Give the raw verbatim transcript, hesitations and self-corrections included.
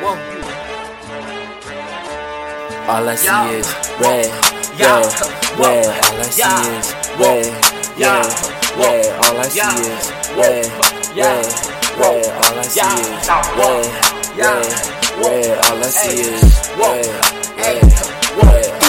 All I see is red, red, red. All I see is red, red, red. All I see is red, red, red. All I see is red, red, red. All I see is red, red, red.